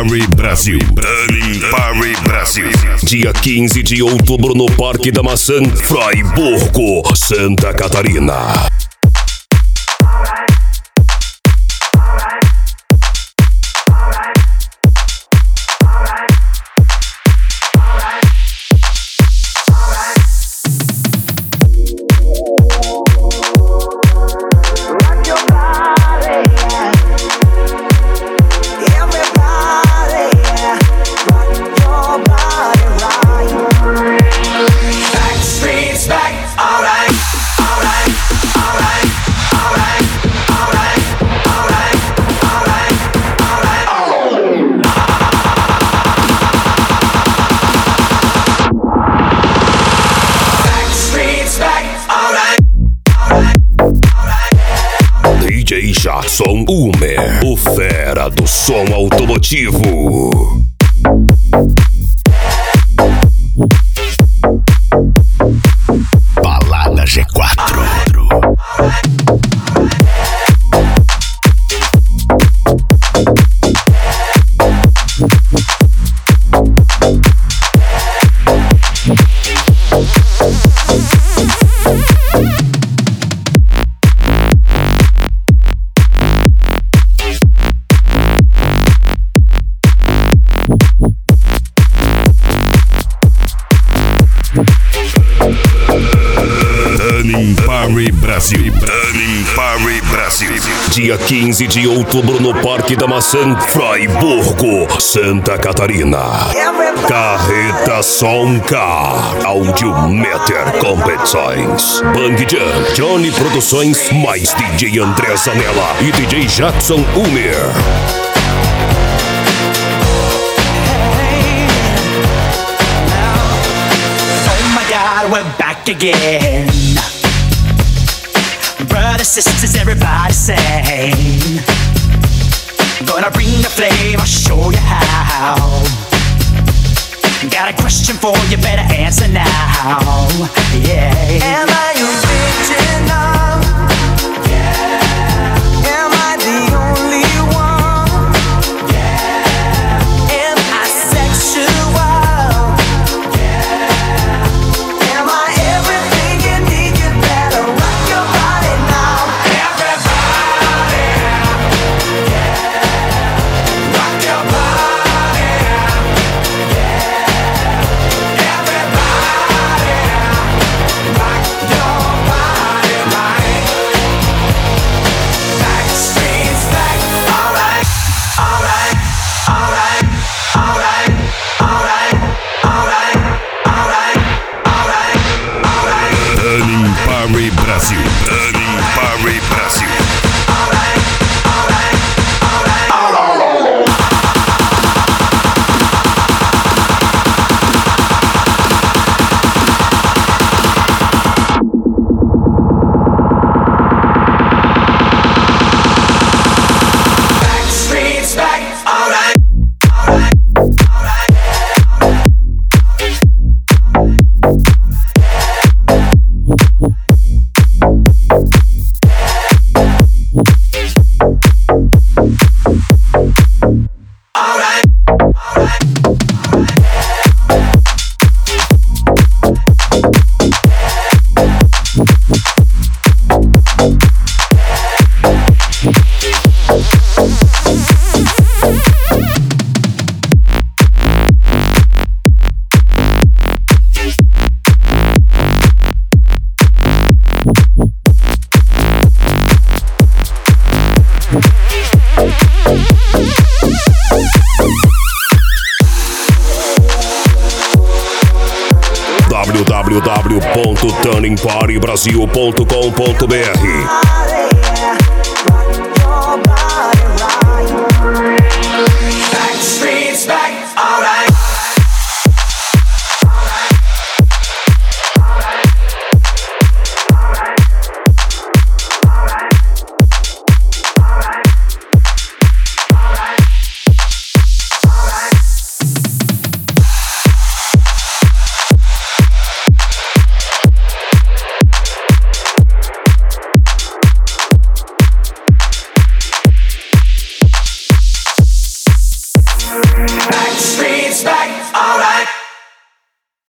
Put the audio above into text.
Party Brasil. Turning Party Brasil. Dia 15 de outubro no Parque da Maçã, Fraiburgo, Santa Catarina. DJ Jackson Umer, o fera do som automotivo. Balada G4. Party Brasil. Turning Party Brasil. Dia 15 de outubro no Parque da Maçã, Fraiburgo, Santa Catarina. Carreta Soncar, Audiometer Competições, Bang Jam, Johnny Produções, mais DJ André Zanella e DJ Jackson Umer. We're back again. Brothers, sisters, everybody sing. Gonna bring the flame, I'll show you how. Got a question for you, better answer now. Yeah. Am I original? Yeah. Am I the only one? Yeah. Am I sexual? Brasil. Turning Party Brasil. www.turningpartybrasil.com.br.